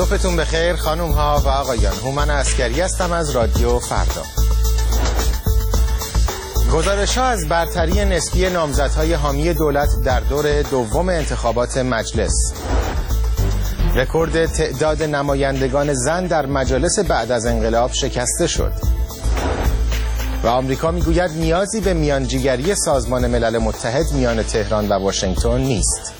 صبحتون بخیر خانم ها و آقایان. هومن عسکری هستم از رادیو فردا. گزارش ها از برتری نسبی نامزدهای حامی دولت در دور دوم انتخابات مجلس، رکورد تعداد نمایندگان زن در مجالس بعد از انقلاب شکسته شد و آمریکا میگوید نیازی به میانجیگری سازمان ملل متحد میان تهران و واشنگتن نیست.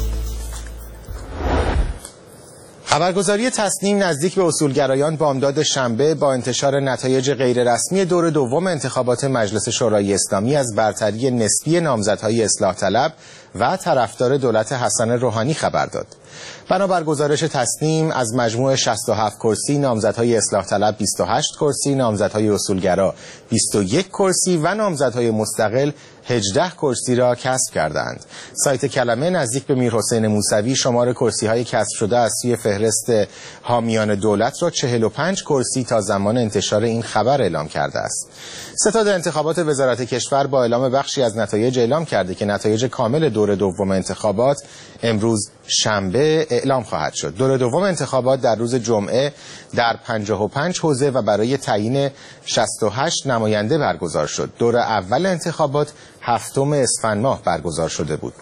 خبرگزاری تصنیم نزدیک به اصولگرایان بامداد شنبه با انتشار نتایج غیررسمی دور دوم انتخابات مجلس شورای اسلامی از برتری نسبی نامزدهای اصلاح طلب و طرفدار دولت حسن روحانی خبر داد. بنابر گزارش تصنیم از مجموع 67 کرسی نامزدهای اصلاح طلب 28 کرسی، نامزدهای اصولگرا 21 کرسی و نامزدهای مستقل 18 کرسی را کسب کردند. سایت کلمه نزدیک به میرحسین موسوی شمار کرسی‌های کسب شده از سوی فهرست حامیان دولت را 45 کرسی تا زمان انتشار این خبر اعلام کرده است. ستاد انتخابات وزارت کشور با اعلام بخشی از نتایج اعلام کرده که نتایج کامل دور دوم انتخابات امروز شنبه اعلام خواهد شد. دور دوم انتخابات در روز جمعه در 55 حوزه و برای تعیین 68 نماینده برگزار شد. دور اول انتخابات 7 اسفند ماه برگزار شده بود.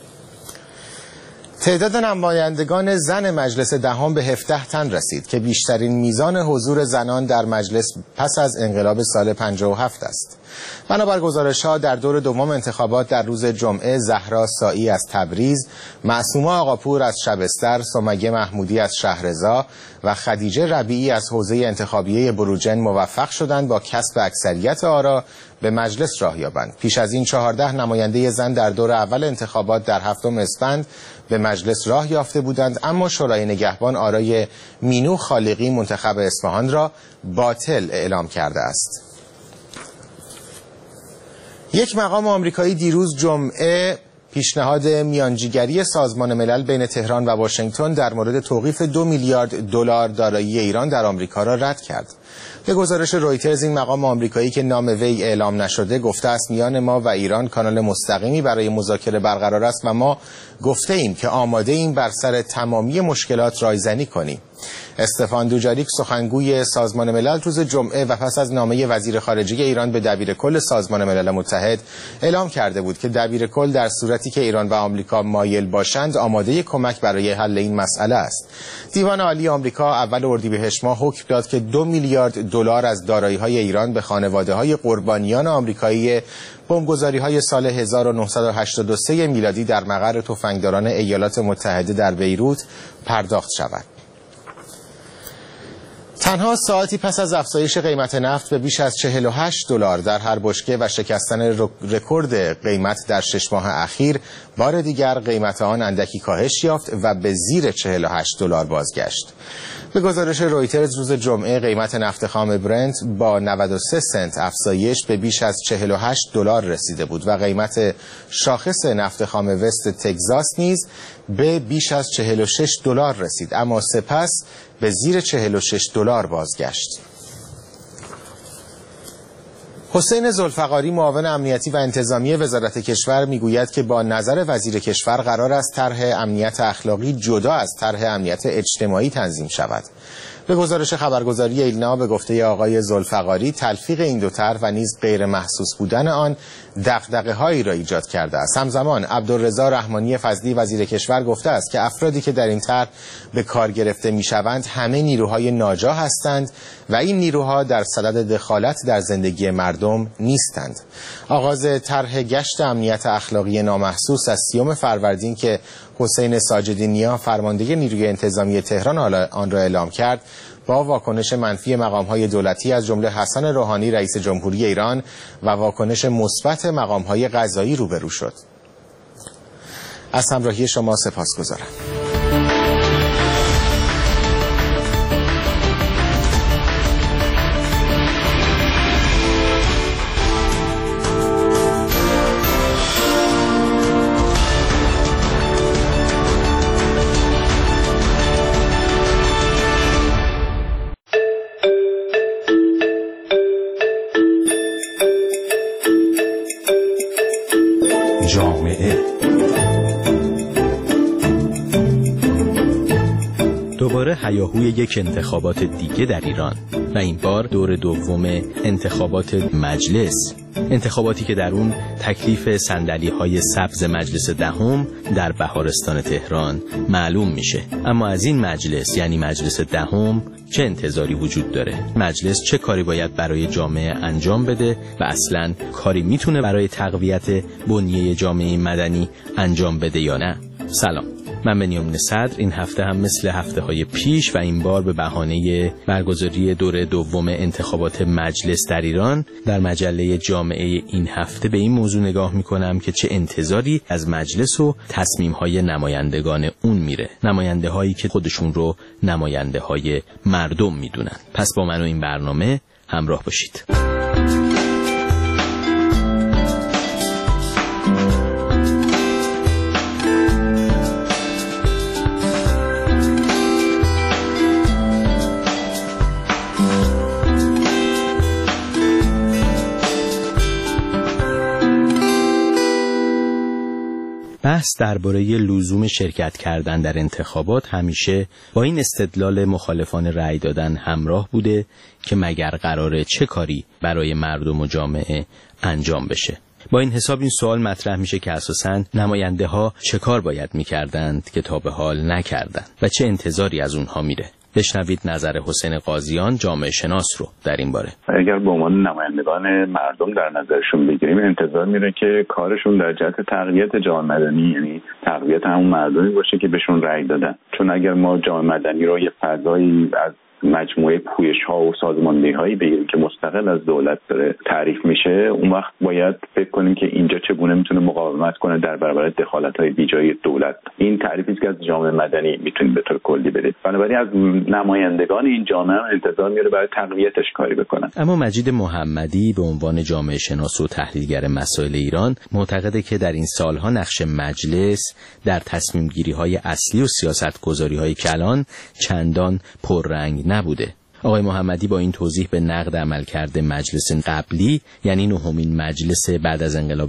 تعداد نمایندگان زن مجلس دهم به 17 تن رسید که بیشترین میزان حضور زنان در مجلس پس از انقلاب سال 57 است. بنابر گزارش‌ها در دور دوم انتخابات در روز جمعه زهرا سائی از تبریز، معصومه آقاپور از شبستر، سمیه محمودی از شهرضا و خدیجه ربیعی از حوزه انتخابیه بروجرد موفق شدند با کسب اکثریت آرا به مجلس راه یابند. پیش از این 14 نماینده زن در دور اول انتخابات در 7 اسفند به مجلس راه یافته بودند، اما شورای نگهبان آرای مینو خالقی منتخب اصفهان را باطل اعلام کرده است. یک مقام آمریکایی دیروز جمعه پیشنهاد میانجیگری سازمان ملل بین تهران و واشنگتن در مورد توقیف 2 میلیارد دلار دارایی ایران در آمریکا را رد کرد. به گزارش رویترز این مقام آمریکایی که نام وی اعلام نشده گفته است میان ما و ایران کانال مستقیمی برای مذاکره برقرار است و ما گفته ایم که آماده ایم بر سر تمامی مشکلات رایزنی کنیم. استفان دوجاریک سخنگوی سازمان ملل روز جمعه و پس از نامه وزیر خارجه ایران به دبیرکل سازمان ملل متحد اعلام کرده بود که دبیرکل در صورتی که ایران و آمریکا مایل باشند آماده کمک برای حل این مسئله است. دیوان عالی آمریکا اول اردیبهشت ماه حکم داد که 2 میلیارد دلار از دارایی‌های ایران به خانواده‌های قربانیان آمریکایی بمبگذاری‌های سال 1983 میلادی در مقر تفنگداران ایالات متحده در بیروت پرداخت شود. تنها ساعتی پس از افزایش قیمت نفت به بیش از 48 دلار در هر بشکه و شکستن رکورد قیمت در 6 ماه اخیر، بار دیگر قیمت آن اندکی کاهش یافت و به زیر 48 دلار بازگشت. به گزارش رویترز روز جمعه قیمت نفت خام برنت با 93 سنت افزایش به بیش از 48 دلار رسیده بود و قیمت شاخص نفت خام وست تگزاس نیز به بیش از 46 دلار رسید، اما سپس به زیر 46 دلار بازگشت. حسین ذوالفقاری معاون امنیتی و انتظامی وزارت کشور میگوید که با نظر وزیر کشور قرار است طرح امنیت اخلاقی جدا از طرح امنیت اجتماعی تنظیم شود. به گزارش خبرگزاری ایلنا به گفته آقای ذوالفقاری تلفیق این دو طرح و نیز غیر محسوس بودن آن دغدغه‌هایی را ایجاد کرده است. همزمان عبدالرضا رحمانی فضلی وزیر کشور گفته است که افرادی که در این طرح به کار گرفته میشوند همه نیروهای ناجا هستند و این نیروها در صدد دخالت در زندگی مردم نیستند. آغاز طرح گشت امنیت اخلاقی نامحسوس از 30 فروردین که حسین ساجدی نیا فرمانده نیروی انتظامی تهران آن را اعلام کرد با واکنش منفی مقام‌های دولتی از جمله حسن روحانی رئیس جمهوری ایران و واکنش مثبت مقام‌های قضایی روبرو شد. از همراهی شما سپاسگزارم. هیاهوی یک انتخابات دیگه در ایران و این بار دور دوم انتخابات مجلس، انتخاباتی که در اون تکلیف صندلی‌های سبز مجلس دهم در بهارستان تهران معلوم میشه. اما از این مجلس، یعنی مجلس دهم، چه انتظاری وجود داره؟ مجلس چه کاری باید برای جامعه انجام بده و اصلاً کاری میتونه برای تقویت بنیه جامعه مدنی انجام بده یا نه؟ سلام، من بنیامین صدر. این هفته هم مثل هفته‌های پیش و این بار به بهانه برگزاری دور دوم انتخابات مجلس در ایران در مجله جامعه این هفته به این موضوع نگاه می‌کنم که چه انتظاری از مجلس و تصمیم‌های نمایندگان اون میره، نماینده‌هایی که خودشون رو نماینده‌های مردم میدونن. پس با من و این برنامه همراه باشید. بحث درباره لزوم شرکت کردن در انتخابات همیشه با این استدلال مخالفان رأی دادن همراه بوده که مگر قراره چه کاری برای مردم و جامعه انجام بشه. با این حساب این سوال مطرح میشه که اساساً نماینده ها چه کار باید میکردند که تا به حال نکردند و چه انتظاری از اونها میره. بشنوید نظر حسین قاضیان، جامعه شناس رو در این باره. اگر به عنوان نمایندگان مردم در نظرشون بگیریم، انتظار میره که کارشون در جهت تقویت جامعه مدنی، یعنی تقویت همون مردمی باشه که بهشون رأی دادن. چون اگر ما جامعه مدنی رو یه فضایی از مجموعه پویش‌ها و سازماندهی‌هایی بگیریم که مستقل از دولت داره تعریف میشه، اون وقت باید فکر کنیم که اینجا چگونه میتونه مقاومت کنه در برابر دخالت‌های بیجای دولت. این تعریفی است که از جامعه مدنی میتونیم به طور کلی بدیم. بنابراین از نمایندگان این جامعه انتظار میره برای تقویتش کاری بکنن. اما مجید محمدی به عنوان جامعه شناس و تحلیلگر مسائل ایران معتقده که در این سالها نقش مجلس در تصمیم گیری‌های اصلی و سیاست‌گذاری‌های کلان چندان پررنگ نبوده. آقای محمدی با این توضیح به نقد عملکرد مجلس قبلی، یعنی نهمین مجلس بعد از انقلاب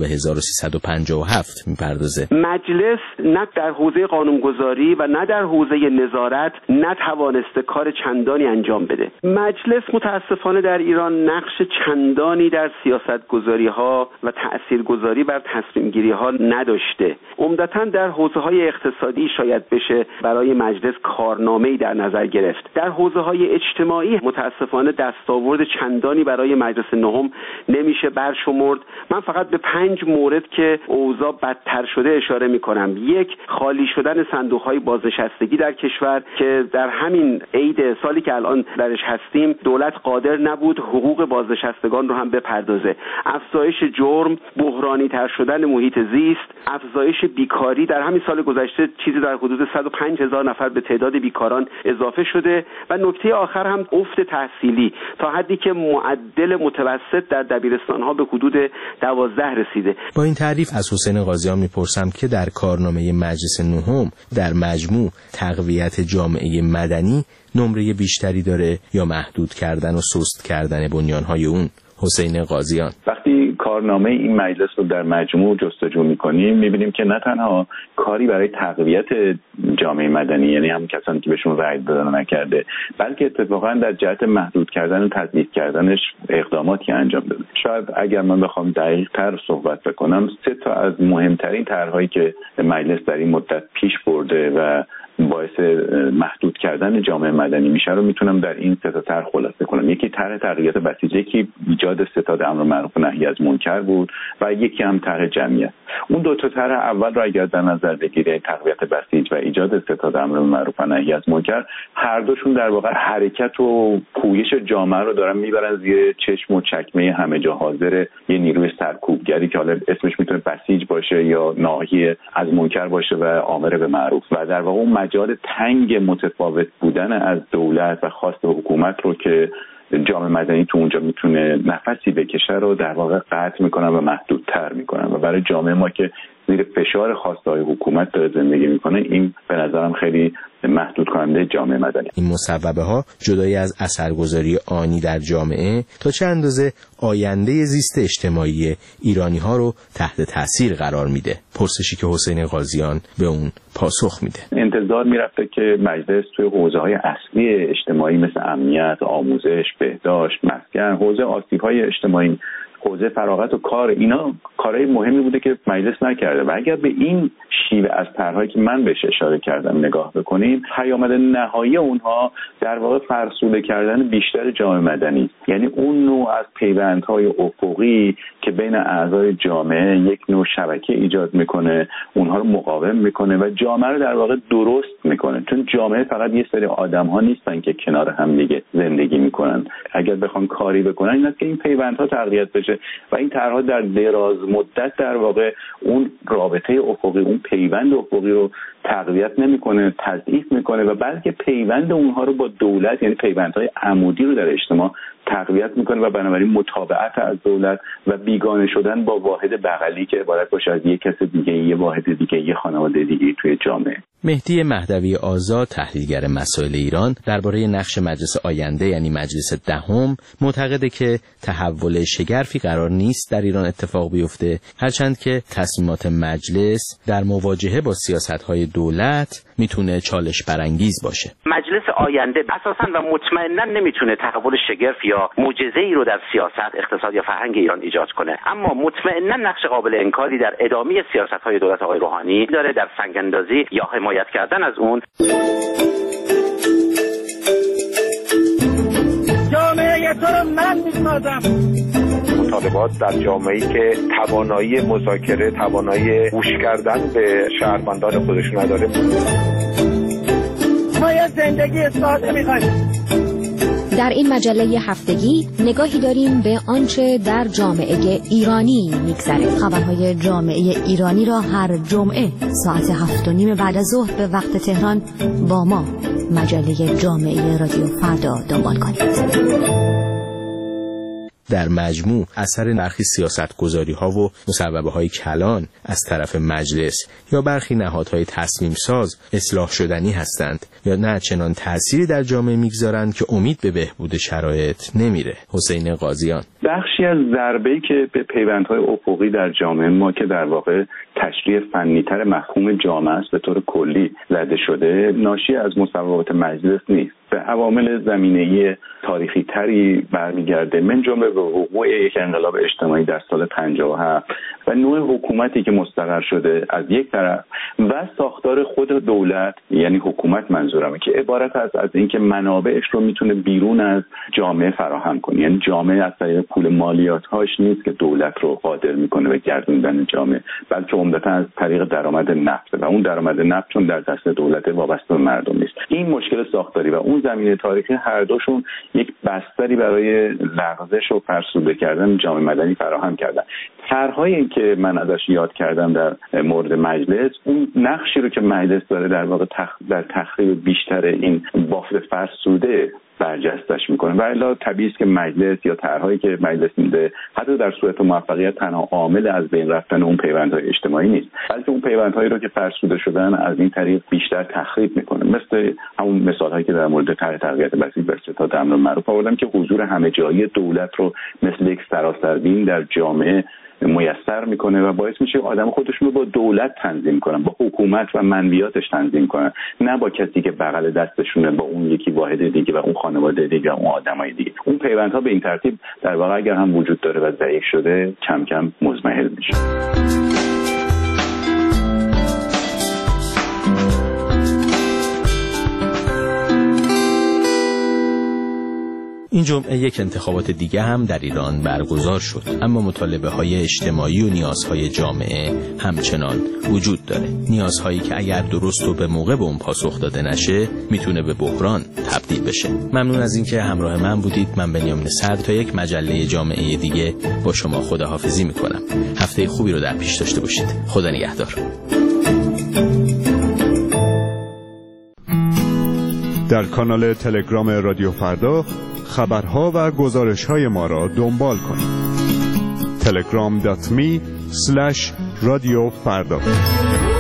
1357 میپردازه. مجلس نه در حوزه قانونگذاری و نه در حوزه نظارت نتوانسته کار چندانی انجام بده. مجلس متاسفانه در ایران نقش چندانی در سیاستگذاری‌ها و تاثیرگذاری بر تصمیم‌گیری‌ها نداشته. عمدتاً در حوزه‌های اقتصادی شاید بشه برای مجلس کارنامه‌ای در نظر گرفت. در حوزه‌های اجتماعی متاسفانه دستاورد چندانی برای مجلس نهم نمیشه برشمرد. من فقط به 5 مورد که اوضاع بدتر شده اشاره میکنم. 1، خالی شدن صندوق‌های بازنشستگی در کشور که در همین عید سالی که الان درش هستیم دولت قادر نبود حقوق بازنشستگان رو هم بپردازه. افزایش جرم، بحرانی تر شدن محیط زیست، افزایش بیکاری. در همین سال گذشته چیزی در حدود 105,000 نفر به تعداد بیکاران اضافه شده. و نکته آخر هم افت تحصیلی تا حدی که معدل متوسط در دبیرستان‌ها به حدود 12 رسیده. با این تعریف از حسین قاضیان میپرسم که در کارنامه مجلس نهم در مجموع تقویت جامعه مدنی نمره بیشتری داره یا محدود کردن و سست کردن بنیان‌های اون؟ حسین قاضیان: وقتی کارنامه این مجلس رو در مجموع جستجو می‌کنیم می‌بینیم که نه تنها کاری برای تقویت جامعه مدنی، یعنی هم کسانی که بهشون رأی دادن نکرده، بلکه اتفاقا در جهت محدود کردن و تضعیف کردنش اقداماتی انجام داده. شاید اگر من بخوام دقیق‌تر صحبت بکنم، 3 تا از مهمترین طرح‌هایی که مجلس در این مدت پیش برده و باعث محدود کردن جامعه مدنی میشه رو میتونم در این 3 تا طرح خلاصه کنم. یکی طرح تقویت بسیج، یکی ایجاد ستاد امر معروف و نهی از منکر بود و یکی هم طرح جمعیت. اون 2 تا طرح اول رو اگر در نظر بگیرید، تقویت بسیج و ایجاد ستاد امر معروف و نهی از منکر، هر دوشون در واقع حرکت و پویش جامعه رو دارن میبرن زیر چشم و چکمه همه جا حاضر یه نیروی سرکوبگری که حالا اسمش میتونه بسیج باشه یا ناهی از منکر باشه و آمر به معروف، و در واقع اون مجال تنگ متفاوت بودن از دولت و خواست حکومت رو که جامعه مدنی تو اونجا میتونه نفسی بکشه رو در واقع قطع میکنن و محدودتر میکنن و برای جامعه ما که زیر فشار خواسته‌های حکومت داره زندگی میکنه، این به نظرم خیلی محدود کننده جامعه مدنی. این مصوبه ها جدای از اثرگذاری آنی در جامعه تا چه اندازه آینده زیست اجتماعی ایرانی ها رو تحت تاثیر قرار میده؟ پرسشی که حسین قاضیان به اون پاسخ میده. انتظار میرفته که مجلس توی حوزه‌های اصلی اجتماعی مثل امنیت، آموزش، بهداشت، مسکن، حوزه آسیب‌های اجتماعی، حوزه فراغت و کار، اینا کارهای مهمی بوده که مجلس نکرده و اگر به این شیوه از طرحهایی که من بهش اشاره کردم نگاه بکنیم، پیامد نهایی اونها در واقع فرسوده کردن بیشتر جامعه مدنی، یعنی اون نوع از پیوندهای افقی که بین اعضای جامعه یک نوع شبکه ایجاد میکنه، اونها رو مقاوم میکنه و جامعه رو در واقع درست میکنه، چون جامعه فقط یه سری آدم‌ها نیستن که کنار هم دیگه زندگی میکنن. اگر بخوان کاری بکنن این است که این پیوندها تقویت بشه و این طرح‌ها در دراز مدت در واقع اون رابطه افقی، اون پیوند افقی رو تقویت نمیکنه، تضعیف میکنه و بلکه پیوند اونها رو با دولت، یعنی پیوندهای عمودی رو در اجتماع تقویت میکنه و بنابراین متابعت از دولت و بیگانه شدن با واحد بغلی که عبارت باشه از یک کس دیگه، یه واحد دیگه، یه خانواده دیگه توی جامعه. مهدی مهدوی آزاد، تحلیلگر مسائل ایران، درباره نقش مجلس آینده یعنی مجلس دهم معتقده که تحول شگرفی قرار نیست در ایران اتفاق بیفته، هرچند که تصمیمات مجلس در مواجهه با سیاست‌های دولت میتونه چالش برانگیز باشه. مجلس آینده اساساً و مطمئناً نمیتونه تحول شگرف یا معجزه‌ای رو در سیاست، اقتصاد یا فرهنگ ایران ایجاد کنه، اما مطمئناً نقش قابل انکاری در ادامه سیاست‌های دولت آقای روحانی داره، در سنگ‌اندازی یا حمایت کردن از اون. جامعه تو رو من میسازم. مطالبات در جامعه‌ای که توانایی مذاکره، توانایی گوش کردن به شهروندان خودش نداره. ما یه زندگی ساده می‌خوایم. در این مجله هفتگی نگاهی داریم به آنچه در جامعه ایرانی میگذره. خبرهای جامعه ایرانی را هر جمعه ساعت 7:30 بعد از ظهر به وقت تهران با ما مجله جامعه رادیو فردا دنبال کنید. در مجموع اثر برخی سیاستگذاری‌ها و مصوبه‌های کلان از طرف مجلس یا برخی نهادهای تصمیم ساز اصلاح شدنی هستند یا نه چنان تأثیری در جامعه میگذارند که امید به بهبود شرایط نمیره. حسین قاضیان: بخشی از ضربه‌ای که به پیوندهای افقی در جامعه ما که در واقع تشریح فنی‌تر مفهوم جامعه است به طور کلی زده شده، ناشی از مصوبات مجلس نیست، به عوامل زمینه‌ای تاریخی تری برمیگرده، من جمله به وقوع یک انقلاب اجتماعی در سال 57 و نوع حکومتی که مستقر شده از یک طرف و ساختار خود دولت، یعنی حکومت منظورمه، که عبارت است از اینکه منابعش رو میتونه بیرون از جامعه فراهم کنه، یعنی جامعه از طریق پول مالیات‌هاش نیست که دولت رو قادر میکنه به گردوندن جامعه، بلکه عمدتاً از طریق درآمد نفت و اون درآمد نفت چون در دست دولت وابسته به مردم نیست. این مشکل ساختاری و اون زمینه تاریخی هر دوشون یک بستری برای لغزش و فرسوده کردن جامعه مدنی فراهم کردن. طرح‌هایی که من ازش یاد کردم در مورد مجلس، اون نقشی رو که مجلس داره در واقع در تخریب بیشتر این بافت فرسوده برجستش میکنه و الا طبیعی است که مجلس یا طرح‌هایی که مجلس میده حتی در صورت موفقیت تنها عامل از بین رفتن اون پیوندهای اجتماعی نیست، بلکه اون پیوندهایی رو که فرسوده شدن از این طریق بیشتر تخریب میکنه، مثل همون مثال‌هایی که در مورد طرح تقویت بسیج بر ستاد امر معروف آوردم که حضور همه جایی دولت رو مثل یک سراسربین در جامعه میسر میکنه و باعث میشه آدم خودشون رو با دولت تنظیم کنن، با حکومت و منویاتش تنظیم کنن، نه با کسی که بغل دستشونه، با اون یکی واحد دیگه و اون خانواده دیگه و اون آدمای دیگه. اون پیوندها به این ترتیب در واقع اگر هم وجود داره و ضعیف شده کم کم مزمحل میشه. این جمعه یک انتخابات دیگه هم در ایران برگزار شد، اما مطالبه های اجتماعی و نیازهای جامعه همچنان وجود داره، نیازهایی که اگر درست و به موقع به اون پاسخ داده نشه میتونه به بحران تبدیل بشه. ممنون از اینکه همراه من بودید. من بنیامین صدر تا یک مجله جامعه دیگه با شما خداحافظی میکنم. هفته خوبی رو در پیش داشته باشید. خدا نگهدار. در کانال تلگرام رادیو فردا خبرها و گزارش‌های ما را دنبال کنید. telegram.me/رادیوفردا رادیو فردا.